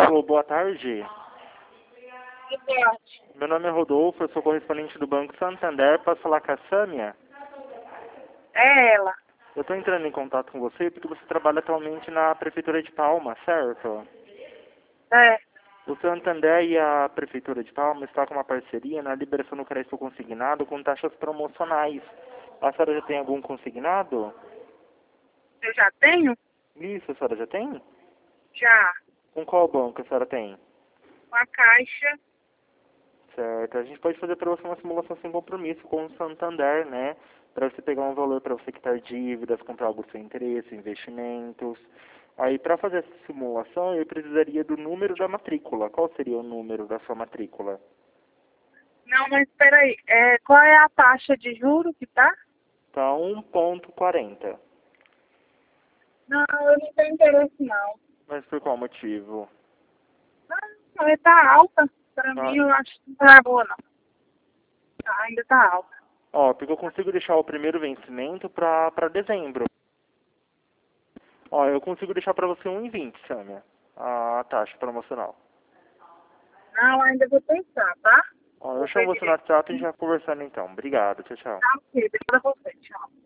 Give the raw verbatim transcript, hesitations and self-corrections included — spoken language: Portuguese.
Alô, boa tarde. Meu nome é Rodolfo, eu sou correspondente do Banco Santander. Posso falar com a Sâmia? É ela. Eu estou entrando em contato com você porque você trabalha atualmente na Prefeitura de Palma, certo? É. O Santander e a Prefeitura de Palma estão com uma parceria na liberação do crédito consignado com taxas promocionais. A senhora já tem algum consignado? Eu já tenho? Isso, a senhora já tem? Já. Com qual banco a senhora tem? Com a Caixa. Certo. A gente pode fazer para você uma simulação sem compromisso com o Santander, né? Para você pegar um valor para você quitar dívidas, comprar algo do seu interesse, investimentos. Aí, para fazer essa simulação, eu precisaria do número da matrícula. Qual seria o número da sua matrícula? Não, mas espera aí. É, qual é a taxa de juros que tá? Tá um ponto quarenta. Não, eu não tenho interesse não. Mas por qual motivo? Não, ela tá alta. Pra Ah, mim, eu acho que não tá boa não. Tá, ainda tá alta. ó, porque eu consigo deixar o primeiro vencimento para para dezembro. Ó, eu consigo deixar para você um e vinte, Sâmia, a taxa promocional. Não, ainda vou pensar, tá? Ó, eu Vou chamo ver você no direito. WhatsApp e a gente vai conversando então. Obrigado, tchau, tchau. Tá, ok. Depois eu vou ver. Tchau.